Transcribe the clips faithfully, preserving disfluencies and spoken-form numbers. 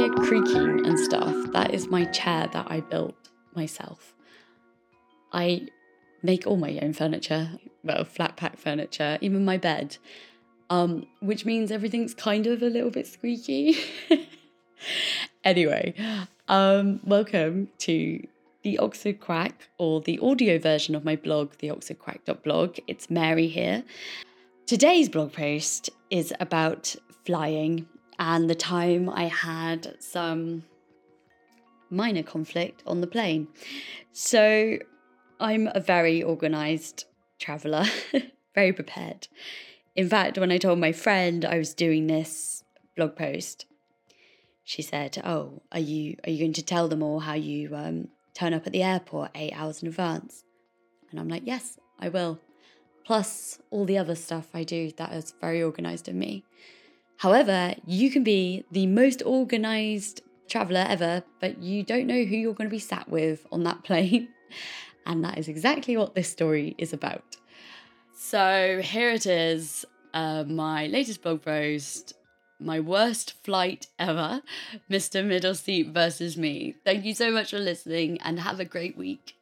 it creaking and stuff, that is my chair that I built myself. I make all my own furniture, well, flat pack furniture, even my bed, um, which means everything's kind of a little bit squeaky. Anyway, um, welcome to the Oxford Quack, or the audio version of my blog, the oxford quack dot blog. It's Mary here. Today's blog post is about flying and the time I had some minor conflict on the plane. So I'm a very organised traveller, very prepared. In fact, when I told my friend I was doing this blog post, she said, oh, are you are you going to tell them all how you um, turn up at the airport eight hours in advance? And I'm like, yes, I will. Plus all the other stuff I do that is very organised of me. However, you can be the most organised traveller ever, but you don't know who you're going to be sat with on that plane. And that is exactly what this story is about. So here it is, uh, my latest blog post, my worst flight ever, Mister Middle Seat versus me. Thank you so much for listening and have a great week.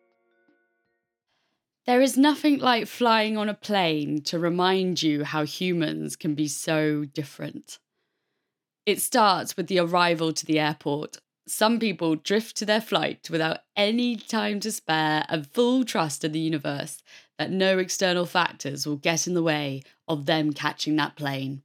There is nothing like flying on a plane to remind you how humans can be so different. It starts with the arrival to the airport. Some people drift to their flight without any time to spare and full trust in the universe that no external factors will get in the way of them catching that plane.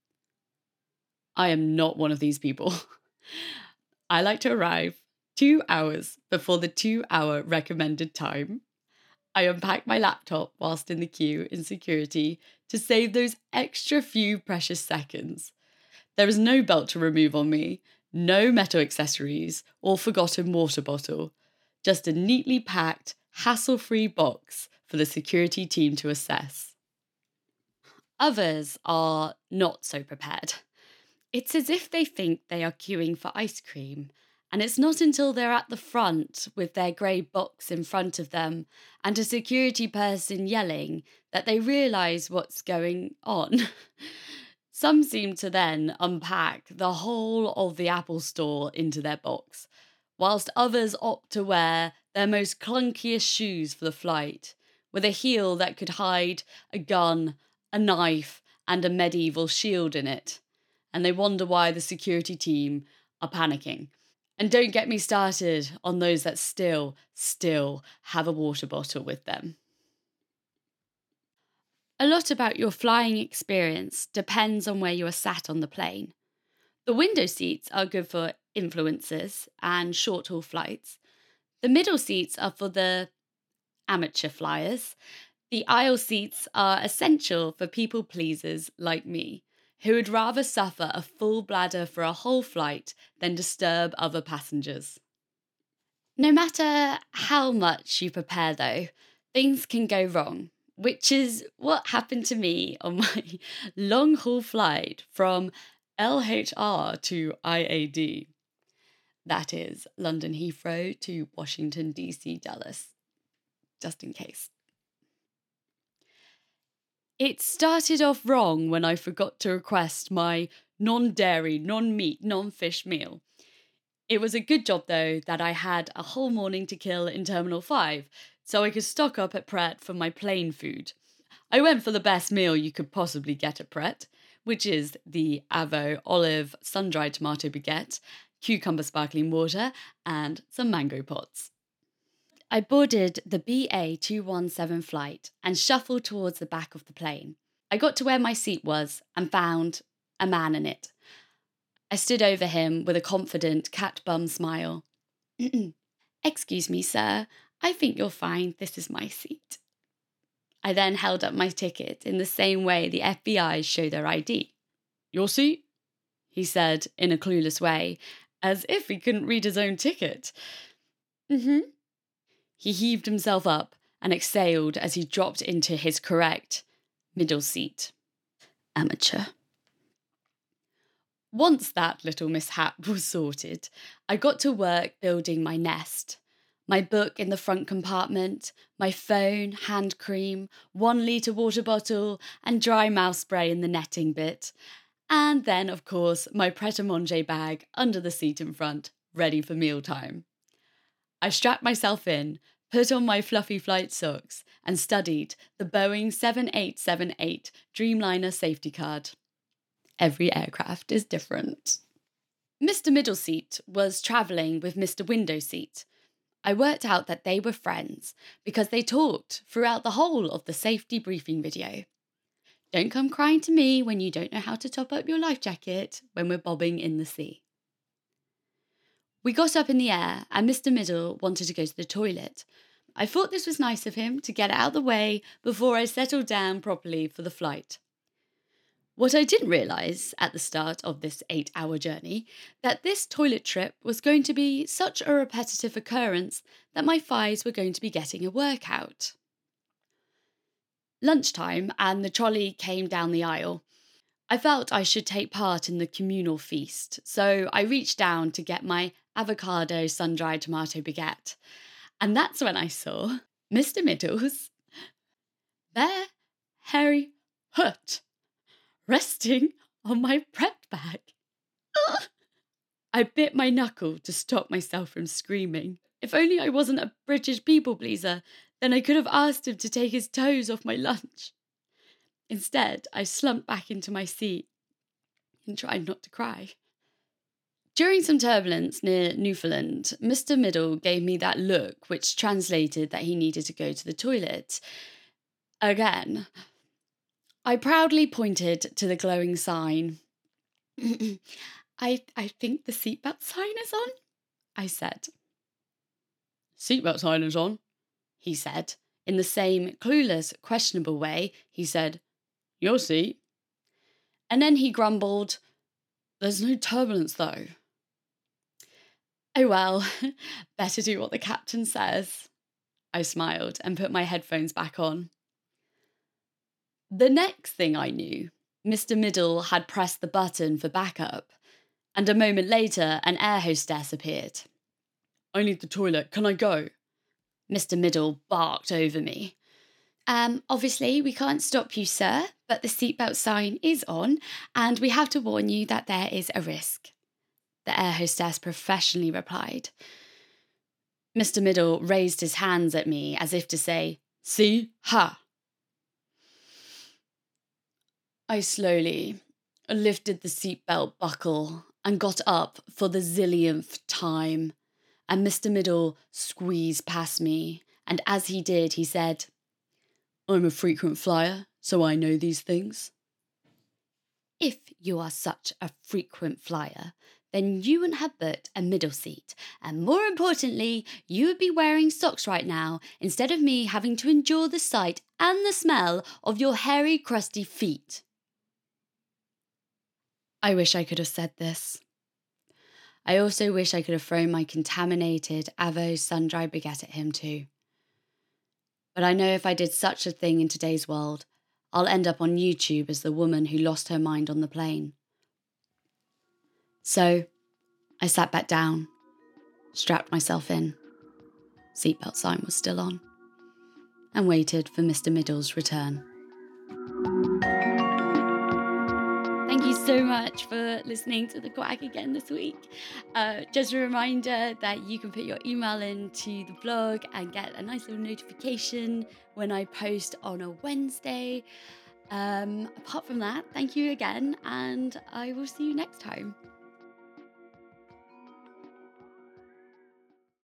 I am not one of these people. I like to arrive two hours before the two-hour recommended time. I unpack my laptop whilst in the queue in security to save those extra few precious seconds. There is no belt to remove on me, no metal accessories or forgotten water bottle, just a neatly packed, hassle-free box for the security team to assess. Others are not so prepared. It's as if they think they are queuing for ice cream, and it's not until they're at the front with their grey box in front of them and a security person yelling that they realise what's going on. Some seem to then unpack the whole of the Apple Store into their box, whilst others opt to wear their most clunkiest shoes for the flight, with a heel that could hide a gun, a knife, and a medieval shield in it. And they wonder why the security team are panicking. And don't get me started on those that still, still have a water bottle with them. A lot about your flying experience depends on where you are sat on the plane. The window seats are good for influencers and short-haul flights. The middle seats are for the amateur flyers. The aisle seats are essential for people pleasers like me, who would rather suffer a full bladder for a whole flight than disturb other passengers. No matter how much you prepare, though, things can go wrong, which is what happened to me on my long-haul flight from L H R to I A D. That is London Heathrow to Washington, D C Dallas, just in case. It started off wrong when I forgot to request my non-dairy, non-meat, non-fish meal. It was a good job, though, that I had a whole morning to kill in Terminal five, so I could stock up at Pret for my plain food. I went for the best meal you could possibly get at Pret, which is the Avo olive sun-dried tomato baguette, cucumber sparkling water, and some mango pots. I boarded the B A two one seven flight and shuffled towards the back of the plane. I got to where my seat was and found a man in it. I stood over him with a confident cat bum smile. Excuse me, sir. I think you'll find this is my seat. I then held up my ticket in the same way the F B I show their I D. Your seat? He said in a clueless way, as if he couldn't read his own ticket. Mm-hmm. He heaved himself up and exhaled as he dropped into his correct middle seat. Amateur. Once that little mishap was sorted, I got to work building my nest. My book in the front compartment, my phone, hand cream, one litre water bottle, and dry mouth spray in the netting bit. And then, of course, my Pret-a-Manger bag under the seat in front, ready for mealtime. I strapped myself in, put on my fluffy flight socks, and studied the Boeing seven eight seven eight Dreamliner safety card. Every aircraft is different. Mister Middleseat was travelling with Mister Windowseat. I worked out that they were friends because they talked throughout the whole of the safety briefing video. Don't come crying to me when you don't know how to top up your life jacket when we're bobbing in the sea. We got up in the air and Mister Middle wanted to go to the toilet. I thought this was nice of him to get it out of the way before I settled down properly for the flight. What I didn't realise at the start of this eight-hour journey, that this toilet trip was going to be such a repetitive occurrence that my thighs were going to be getting a workout. Lunchtime and the trolley came down the aisle. I felt I should take part in the communal feast, so I reached down to get my avocado sun-dried tomato baguette. And that's when I saw Mister Middle's bare, hairy hood resting on my Pret bag. I bit my knuckle to stop myself from screaming. If only I wasn't a British people pleaser, then I could have asked him to take his toes off my lunch. Instead, I slumped back into my seat and tried not to cry. During some turbulence near Newfoundland, Mister Middle gave me that look which translated that he needed to go to the toilet. Again. I proudly pointed to the glowing sign. I, I think the seatbelt sign is on, I said. Seatbelt sign is on, he said. In the same clueless, questionable way, he said, your seat. And then he grumbled, there's no turbulence though. Oh well, better do what the captain says. I smiled and put my headphones back on. The next thing I knew, Mister Middle had pressed the button for backup, and a moment later an air hostess appeared. I need the toilet, can I go? Mister Middle barked over me. Um, obviously we can't stop you, sir, but the seatbelt sign is on, and we have to warn you that there is a risk. The air hostess professionally replied. Mister Middle raised his hands at me as if to say, see, ha! I slowly lifted the seatbelt buckle and got up for the zillionth time, and Mister Middle squeezed past me, and as he did, he said, I'm a frequent flyer, so I know these things. If you are such a frequent flyer, then you wouldn't have booked a middle seat, and more importantly, you would be wearing socks right now instead of me having to endure the sight and the smell of your hairy, crusty feet. I wish I could have said this. I also wish I could have thrown my contaminated Avo sun-dried baguette at him too. But I know if I did such a thing in today's world, I'll end up on YouTube as the woman who lost her mind on the plane. So, I sat back down, strapped myself in, seatbelt sign was still on, and waited for Mister Middle's return. Thank you so much for listening to The Quack again this week. Uh, just a reminder that you can put your email into the blog and get a nice little notification when I post on a Wednesday. Um, apart from that, thank you again, and I will see you next time.